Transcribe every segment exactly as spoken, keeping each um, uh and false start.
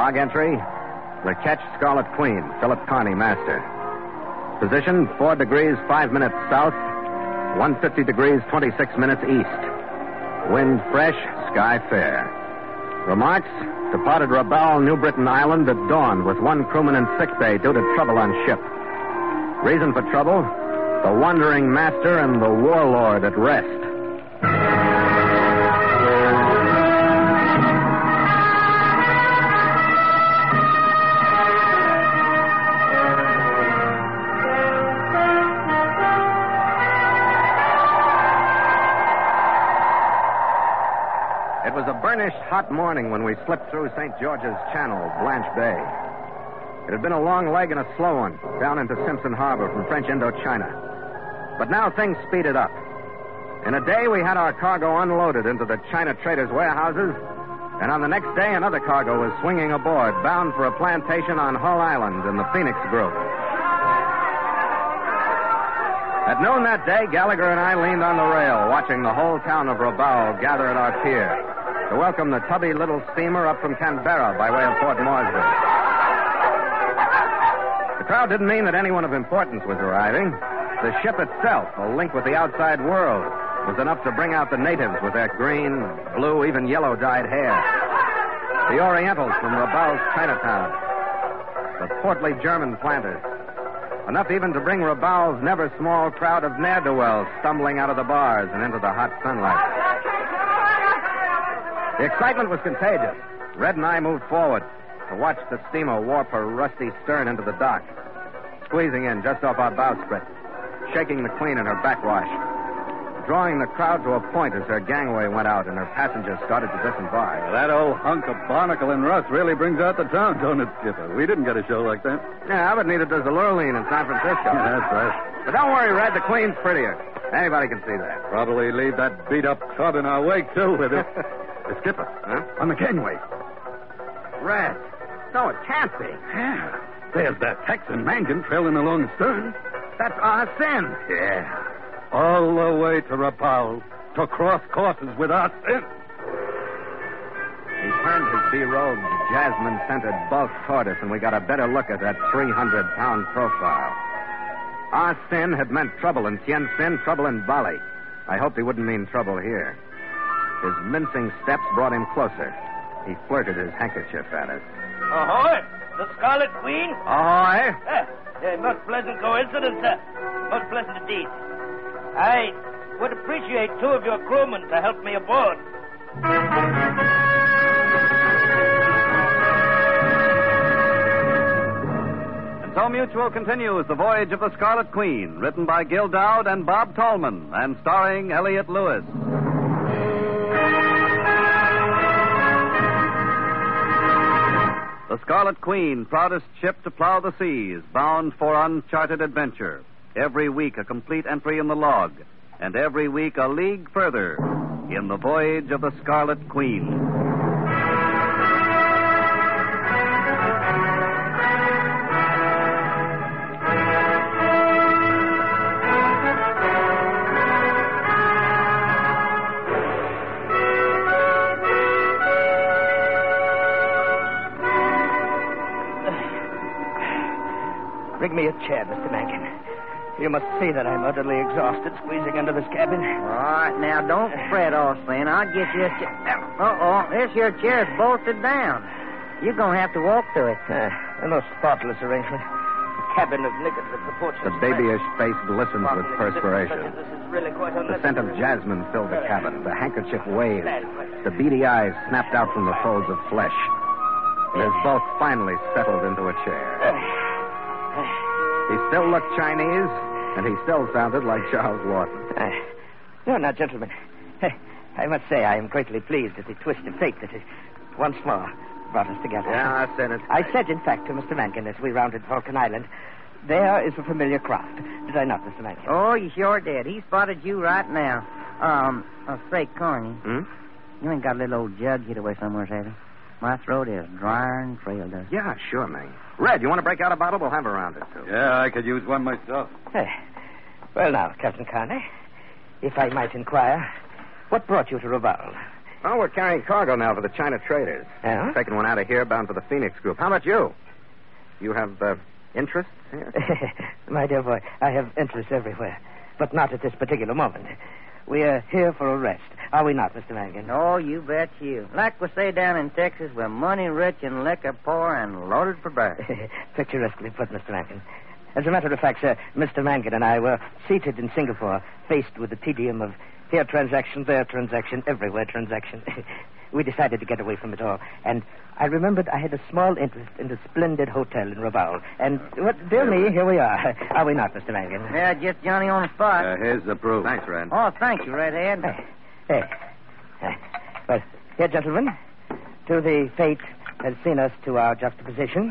Log entry, the Ketch Scarlet Queen, Philip Carney, master. Position, four degrees, five minutes south, one hundred fifty degrees, twenty-six minutes east. Wind fresh, sky fair. Remarks, departed Rabaul, New Britain Island at dawn with one crewman in sick bay due to trouble on ship. Reason for trouble, the wandering master and the warlord at rest. It was a burnished, hot morning when we slipped through Saint George's Channel, Blanche Bay. It had been a long leg and a slow one, down into Simpson Harbor from French Indochina. But now things speeded up. In a day, we had our cargo unloaded into the China traders' warehouses, and on the next day, another cargo was swinging aboard, bound for a plantation on Hull Island in the Phoenix Group. At noon that day, Gallagher and I leaned on the rail, watching the whole town of Rabaul gather at our pier to welcome the tubby little steamer up from Canberra by way of Port Moresby. The crowd didn't mean that anyone of importance was arriving. The ship itself, a link with the outside world, was enough to bring out the natives with their green, blue, even yellow-dyed hair. The Orientals from Rabaul's Chinatown. The portly German planters. Enough even to bring Rabaul's never-small crowd of ne'er-do-wells stumbling out of the bars and into the hot sunlight. The excitement was contagious. Red and I moved forward to watch the steamer warp her rusty stern into the dock, squeezing in just off our bowsprit, shaking the Queen in her backwash, drawing the crowd to a point as her gangway went out and her passengers started to disembark. That old hunk of barnacle and rust really brings out the town, don't it, Skipper? We didn't get a show like that. Yeah, but neither does the Lurleen in San Francisco. Yeah, that's right. But don't worry, Red, the Queen's prettier. Anybody can see that. Probably leave that beat-up tub in our wake, too, with it. The Skipper, huh? On the gangway. Red. No, it can't be. Yeah. There's that Texan Mangan trailing along the stern. That's Ah Sin. Yeah. All the way to Rabaul to cross courses with Ah Sin. He turned his be-robed, jasmine-scented bulk toward us, and we got a better look at that three hundred pound profile. Ah Sin had meant trouble in Tien Sin, trouble in Bali. I hoped he wouldn't mean trouble here. His mincing steps brought him closer. He flirted his handkerchief at us. Ahoy! The Scarlet Queen? Ahoy! Ah, a most pleasant coincidence, sir. Most pleasant indeed. I would appreciate two of your crewmen to help me aboard. And so Mutual continues The Voyage of the Scarlet Queen, written by Gil Dowd and Bob Tallman, and starring Elliott Lewis. The Scarlet Queen, proudest ship to plow the seas, bound for uncharted adventure. Every week a complete entry in the log, and every week a league further in the Voyage of the Scarlet Queen. Bring me a chair, Mister Mankin. You must see that I'm utterly exhausted squeezing under this cabin. All right, now, don't fret, Austin. I'll get you a chair. Uh-oh, this your chair's bolted down. You're going to have to walk to it. Uh, a most thoughtless arrangement. A cabin of niggers of proportions. The babyish face glistens with perspiration. This is really quite The scent of jasmine filled the cabin. The handkerchief waved. The beady eyes snapped out from the folds of flesh. And his bulk finally settled into a chair. He still looked Chinese, and he still sounded like Charles Lawton. Uh, no, now, gentlemen, I must say I am greatly pleased at the twist of fate that has once more brought us together. Yeah, I said it. I said, in fact, to Mister Mankin as we rounded Vulcan Island, there is a familiar craft. Did I not, Mister Mankin? Oh, you sure did. He spotted you right now. Um, I'll say, Carney, Hmm? you ain't got a little old jug hid away somewhere, have you? My throat is drier and frail, does it? Yeah, sure, man. Red, you want to break out a bottle? We'll have a round or two. Yeah, I could use one myself. Hey. Well, now, Captain Carney, if I might inquire, what brought you to Rabaul? Oh, we're carrying cargo now for the China traders. Yeah? Taking one out of here, bound for the Phoenix Group. How about you? You have uh, interest here? My dear boy, I have interest everywhere, but not at this particular moment. We are here for a rest, are we not, Mister Mangan? Oh, you bet you. Like we say down in Texas, we're money rich and liquor poor and loaded for bear. Picturesquely put, Mister Mangan. As a matter of fact, sir, Mister Mangan and I were seated in Singapore, faced with the tedium of here transaction, there transaction, everywhere transaction. We decided to get away from it all. And I remembered I had a small interest in the splendid hotel in Rabaul. And, what, dear me, here we are. Are we not, Mister Mangan? Yeah, just Johnny on the spot. Uh, here's the proof. Thanks, Red. Oh, thank you, Redhead. Hey. Hey. Uh, well, here, gentlemen, to the fate has seen us to our juxtaposition.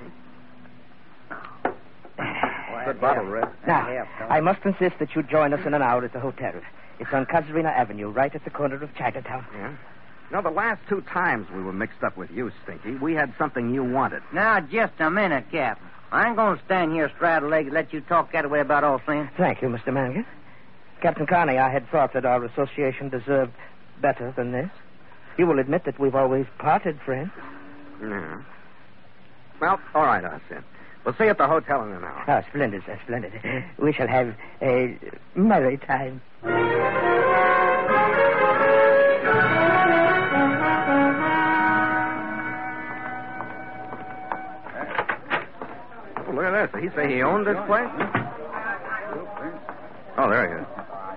Good bottle, Red. Now, I must insist that you join us in an hour at the hotel. It's on Casuarina Avenue, right at the corner of Chinatown. Yeah? You know, the last two times we were mixed up with you, Stinky, we had something you wanted. Now, just a minute, Captain. I ain't going to stand here straddle-legged and let you talk that way about all things. Thank you, Mister Mangan. Captain Carney, I had thought that our association deserved better than this. You will admit that we've always parted friends. Yeah. Well, all right, Arsene. We'll see you at the hotel in an hour. Oh, splendid, sir, splendid. We shall have a merry time. Oh, look at this. Did he say he owned this place? Oh, there he is.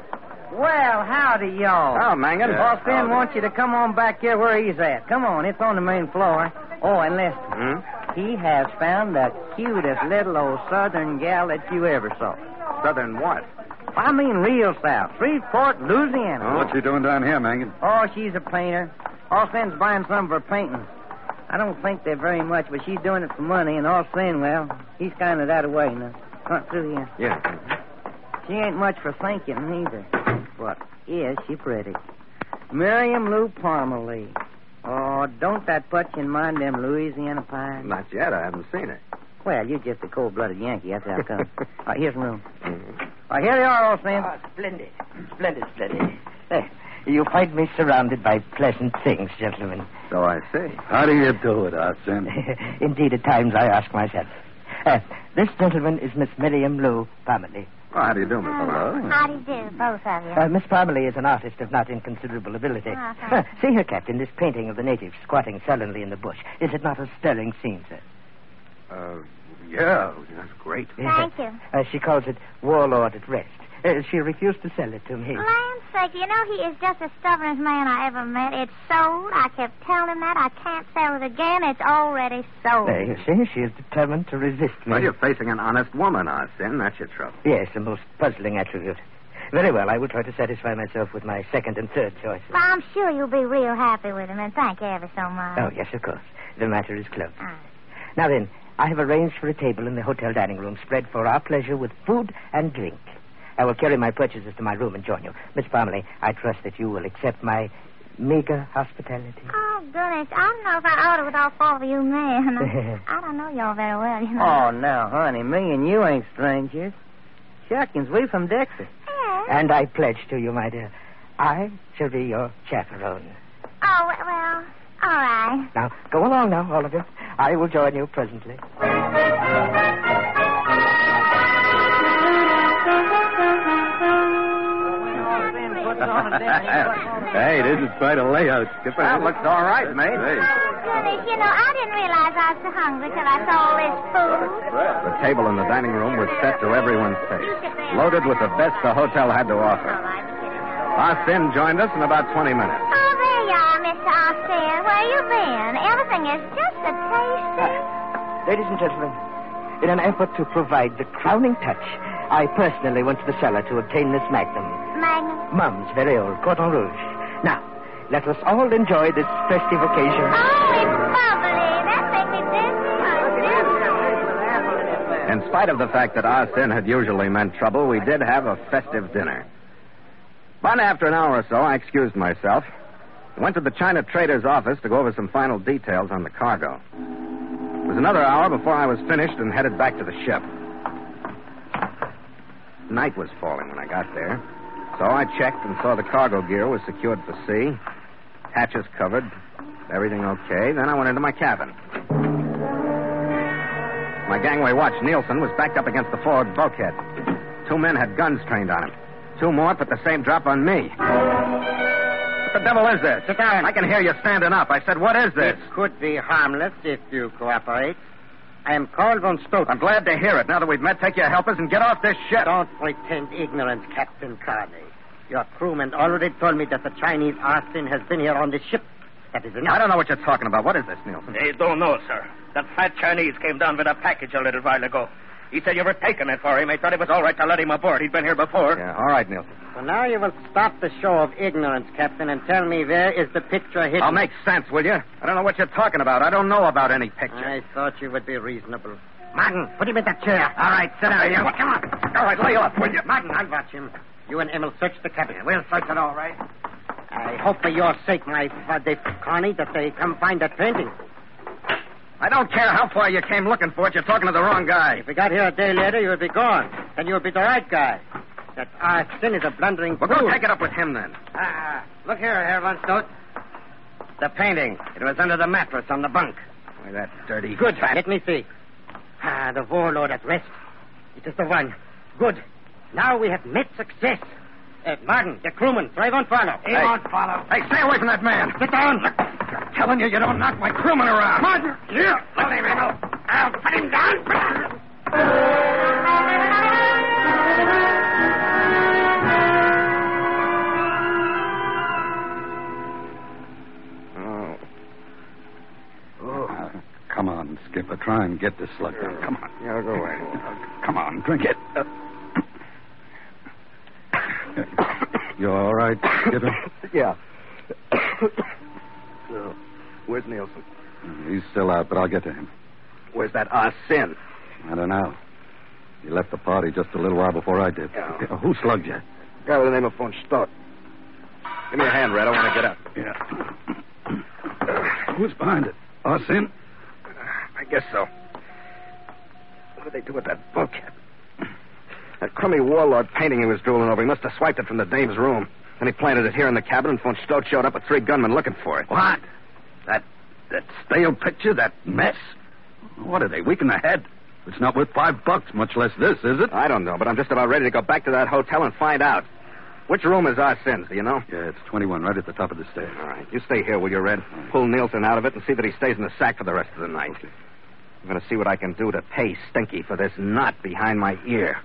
Well, howdy, y'all. Oh, Mangan. Boss Ben wants you to come on back here where he's at. Come on, it's on the main floor. Oh, and listen. Hmm? He has found the cutest little old southern gal that you ever saw. Southern what? I mean real south. Shreveport, Louisiana. Oh. What's she doing down here, Mangan? Oh, she's a painter. Austin's buying some of her paintings. I don't think they're very much, but she's doing it for money, and Austin, well, he's kind of that way now. Front through here. Yeah. She ain't much for thinking, either. But is she pretty? Miriam Lou Parmalee. Oh, don't that put you in mind them Louisiana pies? Not yet. I haven't seen it. Well, you're just a cold-blooded Yankee. That's how it comes. All right, here's the room. Mm-hmm. All right, here they are, Austin. Oh, splendid. Splendid, splendid. Hey, you find me surrounded by pleasant things, gentlemen. So I see. How do you do it, Arsene? Indeed, at times I ask myself. Uh, this gentleman is Miss Miriam Lou Parmalee. Oh, how do you do, Miss Hello? How do you do, both of you? Uh, Miss Parmalee is an artist of not inconsiderable ability. Oh, thanks. Uh, see here, Captain, this painting of the natives squatting sullenly in the bush. Is it not a stirring scene, sir? Uh, yeah. That's great. Thank you. Uh, she calls it Warlord at Rest. Uh, she refused to sell it to me. Land's sake, you know he is just the stubbornest man I ever met. It's sold. I kept telling him that. I can't sell it again. It's already sold. Uh, you see, she is determined to resist me. Well, you're facing an honest woman, Arsene. That's your trouble. Yes, the most puzzling attribute. Very well, I will try to satisfy myself with my second and third choices. Well, I'm sure you'll be real happy with him, and thank you ever so much. Oh, yes, of course. The matter is closed. All right. Now then, I have arranged for a table in the hotel dining room spread for our pleasure with food and drink. I will carry my purchases to my room and join you. Miss Parmalee, I trust that you will accept my meager hospitality. Oh, goodness. I don't know if I ought to with all four of you men. I don't know y'all very well, you know. Oh, now, honey, me and you ain't strangers. Shuckins, we from Dixie. Yeah. And I pledge to you, my dear, I shall be your chaperone. Oh, well, well, all right. Now, go along now, all of you. I will join you presently. Hey, this is quite a layout, Skipper. That looks all right, mate. Hey. Goodness, you know, I didn't realize I was so hungry till I saw all this food. The table in the dining room was set to everyone's taste, loaded with the best the hotel had to offer. Arsene joined us in about twenty minutes. Oh, there you are, Mister Austin. Where you been? Everything is just a tasty. Ladies and gentlemen, in an effort to provide the crowning touch, I personally went to the cellar to obtain this magnum. Magnum. Mum's very old Cordon Rouge. Now, let us all enjoy this festive occasion. Oh, it's bubbly. That makes me dizzy. In spite of the fact that Arsene had usually meant trouble, we did have a festive dinner. But after an hour or so, I excused myself. I went to the China trader's office to go over some final details on the cargo. It was another hour before I was finished and headed back to the ship. Night was falling when I got there, so I checked and saw the cargo gear was secured for sea. Hatches covered. Everything okay. Then I went into my cabin. My gangway watch, Nielsen, was backed up against the forward bulkhead. Two men had guns trained on him. Two more put the same drop on me. What the devil is this? Sit down. I can hear you standing up. I said, what is this? It could be harmless if you cooperate. I am Carl von Stoughton. I'm glad to hear it. Now that we've met, take your helpers and get off this ship. Don't pretend ignorance, Captain Carney. Your crewman already told me that the Chinese Austin has been here on the ship. That is enough. I don't know what you're talking about. What is this, Nielsen? They don't know, sir. That fat Chinese came down with a package a little while ago. He said you were taking it for him. He thought it was all right to let him aboard. He'd been here before. Yeah, all right, Nielsen. So now you will stop the show of ignorance, Captain, and tell me where is the picture hidden. I'll make sense, will you? I don't know what you're talking about. I don't know about any picture. I thought you would be reasonable. Martin, put him in that chair. All right, sit down. You. Come on. All right, lay off, will you? Martin, I'll watch him. You and Emil search the cabin. We'll search it all right. I hope for your sake, my Father Carney, that they come find that painting. I don't care how far you came looking for it. You're talking to the wrong guy. If we got here a day later, you would be gone. Then you would be the right guy. That Austin is a blundering Well, fool. go take it up with him, then. Ah, look here, Herr von Stoat. The painting. It was under the mattress on the bunk. Why, that dirty... Good. Let me see. Ah, the warlord at rest. It is the one. Good. Now we have met success. Uh, Martin, the crewman, so I won't follow. He won't follow. Hey, stay away from that man. Sit down. I'm telling you, you don't knock my crewman around. Martin, here. Let him, Emil. I'll put him down. Oh. Oh. Come on, Skipper. Try and get this slug down. Come on. Yeah, go away. Come on, drink it. Uh, you all right, Skipper? Yeah. uh, where's Nielsen? He's still out, but I'll get to him. Where's that Ah Sin? I don't know. He left the party just a little while before I did. Yeah. Uh, Who slugged you? Guy with the name of von Stott. Give me a hand, Red. I want to get up. Yeah. Who's behind it? Austin? I guess so. What did they do with that bulkhead? That crummy warlord painting he was drooling over, he must have swiped it from the dame's room. Then he planted it here in the cabin, and von Stott showed up with three gunmen looking for it. What? That that stale picture, that mess? What are they, weak in the head? It's not worth five bucks, much less this, is it? I don't know, but I'm just about ready to go back to that hotel and find out. Which room is our sins, do you know? Yeah, it's twenty-one, right at the top of the stairs. All right. You stay here, will you, Red? Pull Nielsen out of it and see that he stays in the sack for the rest of the night. I'm going to see what I can do to pay Stinky for this knot behind my ear.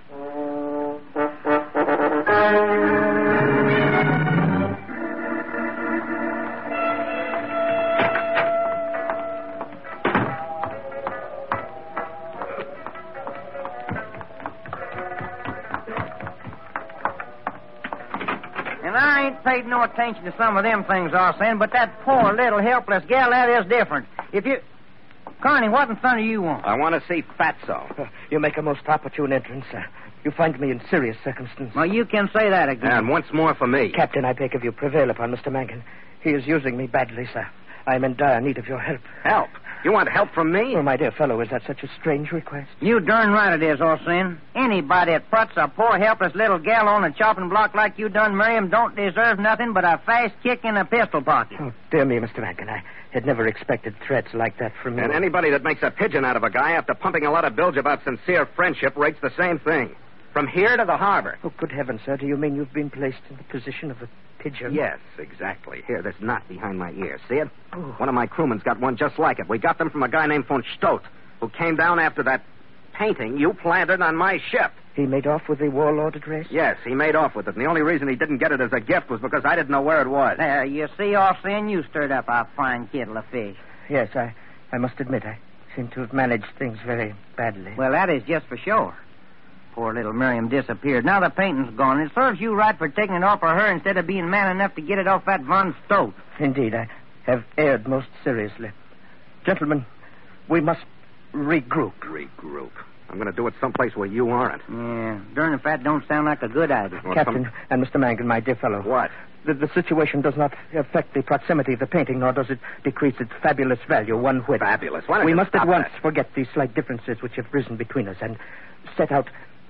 And I ain't paid no attention to some of them things I was saying, but that poor little helpless gal, that is different. If you... Carney, what in thunder you want? I want to see Fatso. You make a most opportune entrance, sir. You find me in serious circumstances. Well, you can say that again. And once more for me. Captain, I beg of you, prevail upon Mister Mankin. He is using me badly, sir. I am in dire need of your help. Help? You want help from me? Oh, my dear fellow, is that such a strange request? You darn right it is, Olsen. Anybody that puts a poor, helpless little gal on a chopping block like you done, Miriam, don't deserve nothing but a fast kick in a pistol pocket. Oh, dear me, Mister Mankin. I had never expected threats like that from you. And anybody that makes a pigeon out of a guy after pumping a lot of bilge about sincere friendship rates the same thing. From here to the harbor. Oh, good heavens, sir. Do you mean you've been placed in the position of a pigeon? Yes, exactly. Here, this knot behind my ear. See it? Oh. One of my crewmen's got one just like it. We got them from a guy named von Stott, who came down after that painting you planted on my ship. He made off with the warlord address? Yes, he made off with it. And the only reason he didn't get it as a gift was because I didn't know where it was. There, you see, Olsen, you stirred up a fine kettle of fish. Yes, I, I must admit I seem to have managed things very badly. Well, that is just for sure. Poor little Miriam disappeared. Now the painting's gone. It serves you right for taking it off of her instead of being man enough to get it off that von Stott. Indeed, I have erred most seriously. Gentlemen, we must regroup. Regroup. I'm going to do it someplace where you aren't. Yeah, darn if that don't sound like a good idea. Well, Captain some... and Mister Mangan, my dear fellow. What? The, the situation does not affect the proximity of the painting, nor does it decrease its fabulous value one whit. Fabulous? Why don't we you must stop at once that? forget these slight differences which have risen between us and set out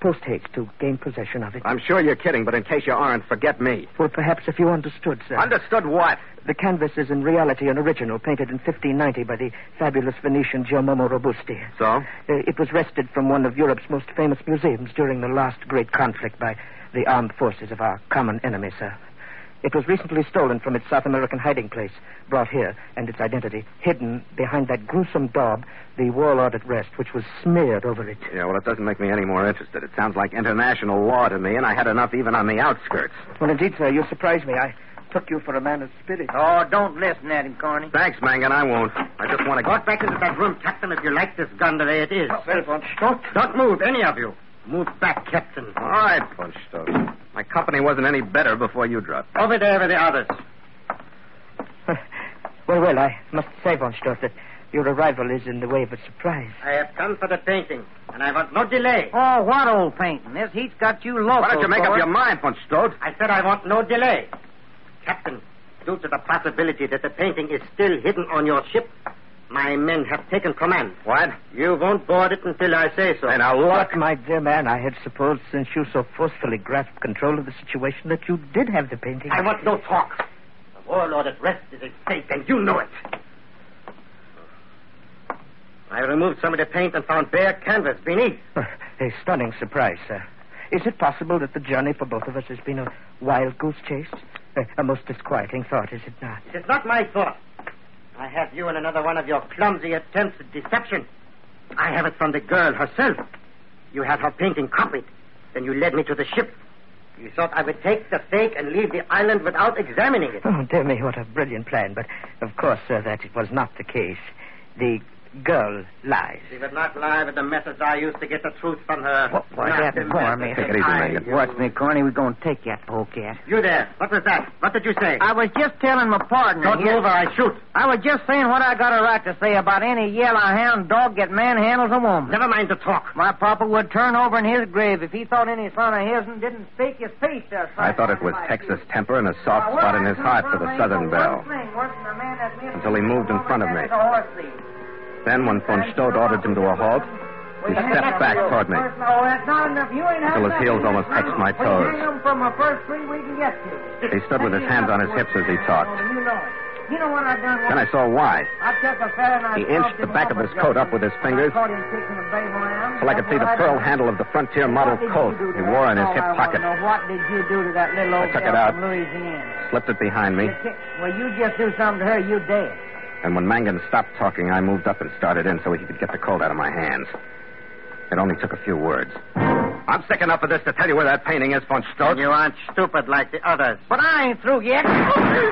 post-haste to gain possession of it. I'm sure you're kidding, but in case you aren't, forget me. Well, perhaps if you understood, sir. Understood what? The canvas is in reality an original painted in fifteen ninety by the fabulous Venetian Giacomo Robusti. So? Uh, it was wrested from one of Europe's most famous museums during the last great conflict by the armed forces of our common enemy, sir. It was recently stolen from its South American hiding place, brought here, and its identity hidden behind that gruesome daub, the warlord at rest, which was smeared over it. Yeah, well, it doesn't make me any more interested. It sounds like international law to me, and I had enough even on the outskirts. Well, indeed, sir, you surprised me. I took you for a man of spirit. Oh, don't listen at him, Corny. Thanks, Mangan, I won't. I just want to Go get... back into that room, Captain, if you like this gun the way it is. Well, von Stott. Don't move, any of you. Move back, Captain. All right, von Stott. My company wasn't any better before you dropped. Over there with the others. Well, well, I must say, von Stott, that your arrival is in the way of a surprise. I have come for the painting, and I want no delay. Oh, what old painting? This heat's got you local. Why don't you make up your mind, von Stott? I said I want no delay. Captain, due to the possibility that the painting is still hidden on your ship, my men have taken command. What? You won't board it until I say so. Hey, now, look. But, my dear man, I had supposed, since you so forcefully grasped control of the situation, that you did have the painting. I want no talk. The warlord at rest is at stake, and you know it. I removed some of the paint and found bare canvas beneath. A stunning surprise, sir. Is it possible that the journey for both of us has been a wild goose chase? A, a most disquieting thought, is it not? It is not my thought. I have you in another one of your clumsy attempts at deception. I have it from the girl herself. You had her painting copied. Then you led me to the ship. You thought I would take the fake and leave the island without examining it. Oh, dear me, what a brilliant plan. But, of course, sir, that it was not the case. The girl lies. She would not lie with the methods I used to get the truth from her. What was Not that the for methods me? Take it easy, I Mangan. use. Watch me, Corny. We're going to take that polecat. You there. What was that? What did you say? I was just telling my partner Don't here. move or I shoot. I was just saying what I got a right to say about any yellowhound dog that manhandles a woman. Never mind the talk. My papa would turn over in his grave if he thought any son of his didn't speak his piece there. I thought it was Texas temper and a soft spot in his heart for the Southern Belle. Until he moved in front of me. Then, when von Stott ordered him to a halt, he stepped back toward me until his heels almost touched my toes. He stood with his hands on his hips as he talked. Then I saw why. He inched the back of his coat up with his fingers till I could see the pearl handle of the frontier model coat he wore in his hip pocket. What did you do to that little I old took it girl out. from Louisiana? Slipped it behind me, Well, you just do something to her, you dead. and when Mangan stopped talking, I moved up and started in so he could get the coat out of my hands. It only took a few words. I'm sick enough of this to tell you where that painting is, von Stott. You aren't stupid like the others. But I ain't through yet. Von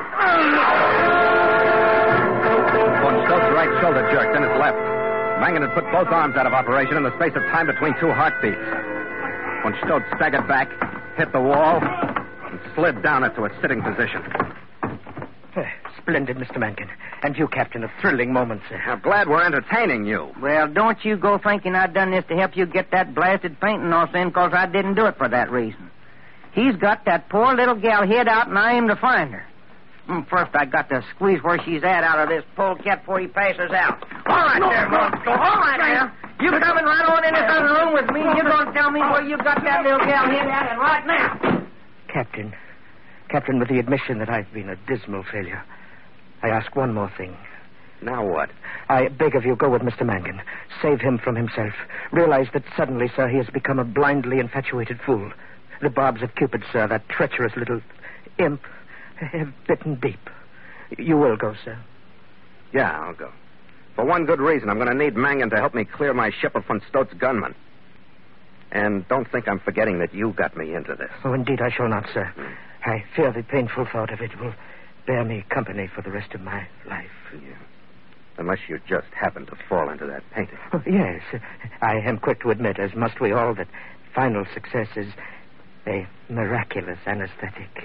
Stott's right shoulder jerked, then his left. Mangan had put both arms out of operation in the space of time between two heartbeats. Von Stott staggered back, hit the wall, and slid down into a sitting position. Splendid, Mister Mankin. And you, Captain, a thrilling moment, sir. I'm glad we're entertaining you. Well, don't you go thinking I done this to help you get that blasted painting off in, because I didn't do it for that reason. He's got that poor little gal hid out, and I aim to find her. Mm, First, I got to squeeze where she's at out of this polecat before he passes out. All right, there, Monster. All right, now. You coming right on in this other room with me, and you're going to tell me where you got that little gal hid at, and right now. Captain, Captain, with the admission that I've been a dismal failure, I ask one more thing. Now what? I beg of you, go with Mister Mangan. Save him from himself. Realize that suddenly, sir, he has become a blindly infatuated fool. The barbs of Cupid, sir, that treacherous little imp, have bitten deep. You will go, sir. Yeah, I'll go. For one good reason, I'm going to need Mangan to help me clear my ship of von Stott's gunmen. And don't think I'm forgetting that you got me into this. Oh, indeed, I shall not, sir. I fear the painful thought of it will bear me company for the rest of my life. Yeah. Unless you just happen to fall into that painting. Oh, yes, I am quick to admit, as must we all, that final success is a miraculous anesthetic.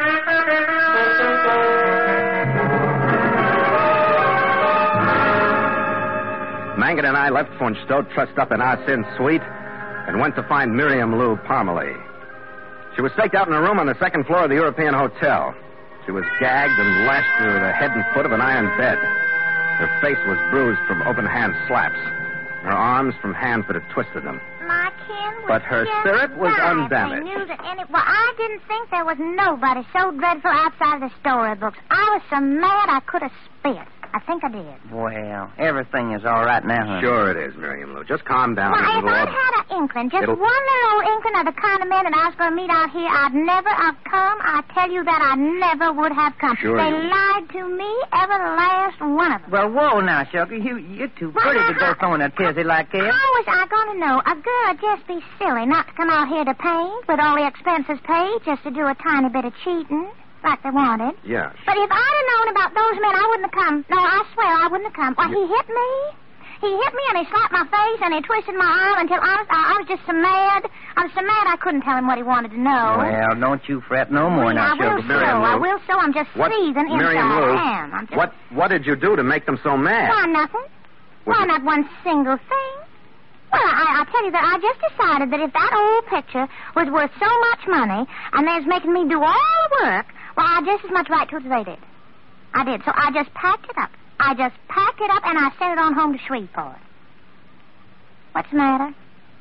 Mangan and I left von Stott trussed up in our sin suite and went to find Miriam Lou Parmalee. She was staked out in a room on the second floor of the European Hotel. She was gagged and lashed to the head and foot of an iron bed. Her face was bruised from open-hand slaps. her arms from hands that had twisted them. My kin was But her just spirit was right. undamaged. They knew that any... Well, I didn't think there was nobody so dreadful outside of the storybooks. I was so mad I could have spit. I think I did. Well, everything is all right now, honey. Sure it is, Miriam Lou. Just calm down. Well, if It'll I'd all- had an inkling, just It'll- one little old inkling of the kind of men that I was going to meet out here, I'd never have come. I tell you that I never would have come. Sure They you- lied to me, every last one of them. Well, whoa now, Sugar. You, you're too Well, pretty to go I- throwing a tizzy like that. How was I going to know? A girl would just be silly not to come out here to paint with all the expenses paid just to do a tiny bit of cheating like they wanted. Yeah. But if I'd have known about those men, I wouldn't have come. No, I swear I wouldn't have come. Why, he hit me. He hit me and he slapped my face and he twisted my arm until I was, I was just so mad. I was so mad I couldn't tell him what he wanted to know. Well, don't you fret no more Well, now, I will Sugar. so. Miriam I Lou. will so. I'm just What, seething inside. Miriam Lou, I am. I'm just... what, what did you do to make them so mad? Why, nothing. Was Why, it- not one single thing. Well, I, I tell you that I just decided that if that old picture was worth so much money and they was making me do all the work, well, I had just as much right to it as they did. I did. So I just packed it up. I just packed it up and I sent it on home to Shreveport. What's the matter?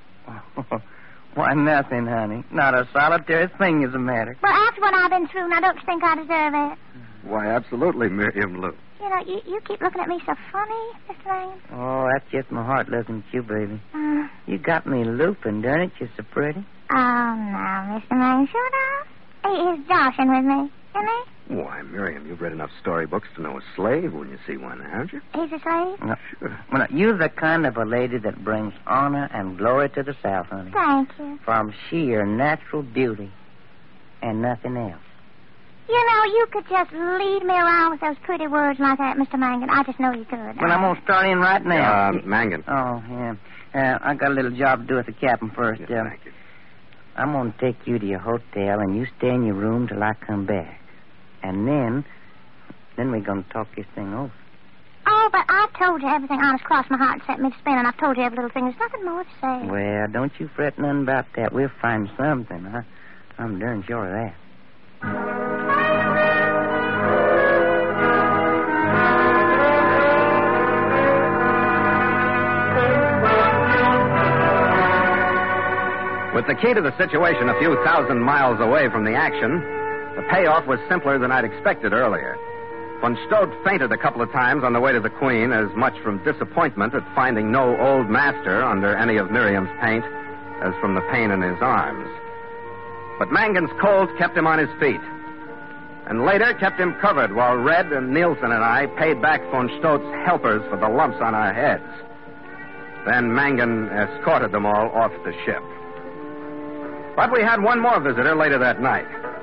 Why, nothing, honey. Not a solitary thing is the matter. Well, after what I've been through, now don't you think I deserve it? Why, absolutely, Miriam Lou. You know, you, you keep looking at me so funny, Mister Lane. Oh, that's just my heart looking at you, baby. Uh, You got me looping, don't it? You're so pretty. oh, no, Mister Lane, sure enough. He is Josh in with me, isn't he? Why, Miriam, you've read enough storybooks to know a slave when you see one, haven't you? He's a slave? No, Sure. well, you're the kind of a lady that brings honor and glory to the South, honey. Thank you. From sheer natural beauty and nothing else. You know, you could just lead me around with those pretty words like that, Mister Mangan. I just know you could. Well, I'm going to start in right now. Uh, Mangan. Oh, yeah. Uh, I got a little job to do with the captain first. Yeah, Uh, thank you. I'm going to take you to your hotel, and you stay in your room till I come back. And then, then we're going to talk this thing over. Oh, but I've told you everything honest, crossed my heart and set me to spin, and I've told you every little thing. There's nothing more to say. Well, don't you fret none about that. We'll find something. I, I'm darn sure of that. With the key to the situation a few thousand miles away from the action, the payoff was simpler than I'd expected earlier. Von Stodt fainted a couple of times on the way to the Queen, as much from disappointment at finding no old master under any of Miriam's paint as from the pain in his arms. But Mangan's cold kept him on his feet, and later kept him covered while Red and Nielsen and I paid back von Stodt's helpers for the lumps on our heads. Then Mangan escorted them all off the ship. But we had one more visitor later that night.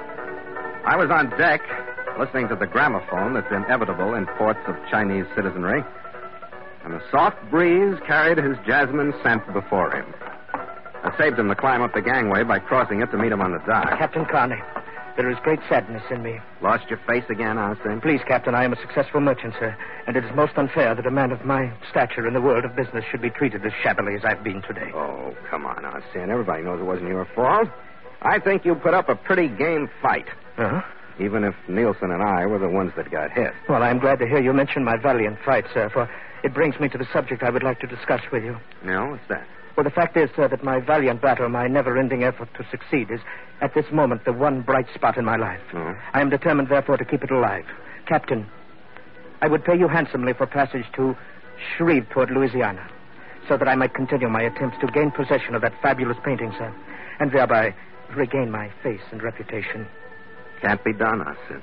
I was on deck, listening to the gramophone that's inevitable in ports of Chinese citizenry, and a soft breeze carried his jasmine scent before him. I saved him the climb up the gangway by crossing it to meet him on the dock. Captain Carney, there is great sadness in me. Lost your face again, I think? Please, Captain, I am a successful merchant, sir, and it is most unfair that a man of my stature in the world of business should be treated as shabbily as I've been today. Oh, come on, Arsene. Everybody knows it wasn't your fault. I think you put up a pretty game fight, Huh? even if Nielsen and I were the ones that got hit. Well, I am glad to hear you mention my valiant fight, sir, for it brings me to the subject I would like to discuss with you. No? What's that? Well, the fact is, sir, that my valiant battle, my never-ending effort to succeed is, at this moment, the one bright spot in my life. Oh? I am determined, therefore, to keep it alive. Captain, I would pay you handsomely for passage to Shreveport, Louisiana, so that I might continue my attempts to gain possession of that fabulous painting, sir, and thereby regain my face and reputation. Can't be done, Arsene.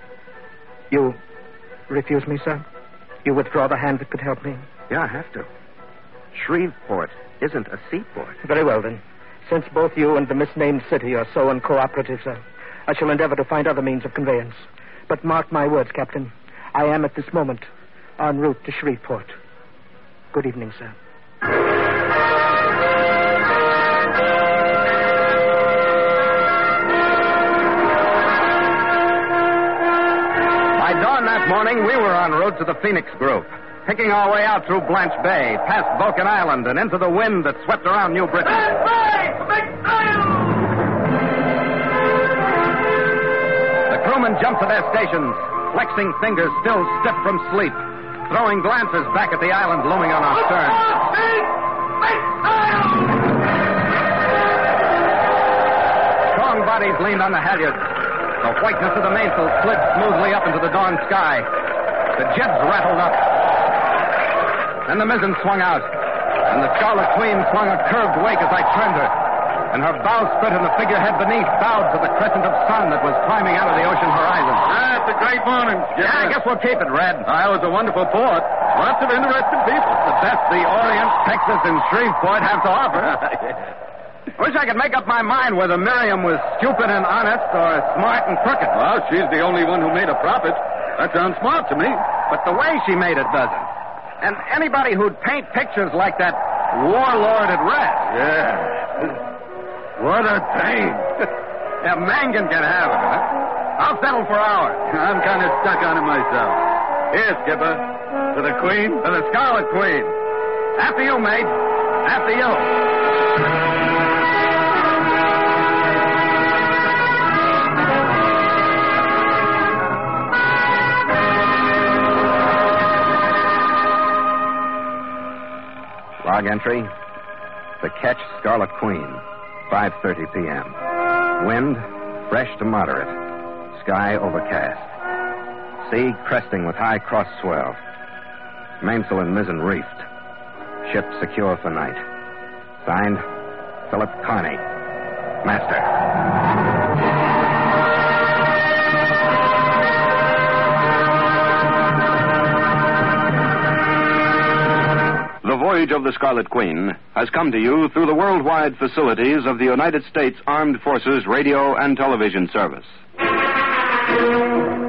You refuse me, sir? You withdraw the hand that could help me? Yeah, I have to. Shreveport isn't a seaport. Very well, then. Since both you and the misnamed city are so uncooperative, sir, I shall endeavor to find other means of conveyance. But mark my words, Captain. I am at this moment en route to Shreveport. Good evening, sir. By dawn that morning, we were en route to the Phoenix Group, picking our way out through Blanche Bay, past Vulcan Island, and into the wind that swept around New Britain. The crewmen jumped to their stations, flexing fingers still stiff from sleep, throwing glances back at the island looming on our stern. bodies leaned on the halyards. The whiteness of the mainsail slid smoothly up into the dawn sky. The jibs rattled up. Then the mizzen swung out, and the Scarlet Queen swung a curved wake as I turned her. And her bowsprit and the figurehead beneath bowed to the crescent of sun that was climbing out of the ocean horizon. Ah, it's a great morning, Skipper. Yeah, I guess we'll keep it, Red. Ah, it was a wonderful port. Lots of interesting people. The best the Orient, Texas, and Shreveport have to offer. I wish I could make up my mind whether Miriam was stupid and honest or smart and crooked. Well, she's the only one who made a profit. That sounds smart to me. But the way she made it doesn't. And anybody who'd paint pictures like that warlord at rest. Yeah. What a pain. Yeah, Mangan can have it, huh? I'll settle for ours. I'm kind of stuck on it myself. Here, Skipper. To the Queen? To the Scarlet Queen. After you, mate. After you. Log entry. The Ketch Scarlet Queen. five thirty p.m. Wind, fresh to moderate. Sky overcast. Sea cresting with high cross swell. Mainsail and mizzen reefed. Ship secure for night. Signed, Philip Carney, Master. The Voyage of the Scarlet Queen has come to you through the worldwide facilities of the United States Armed Forces Radio and Television Service.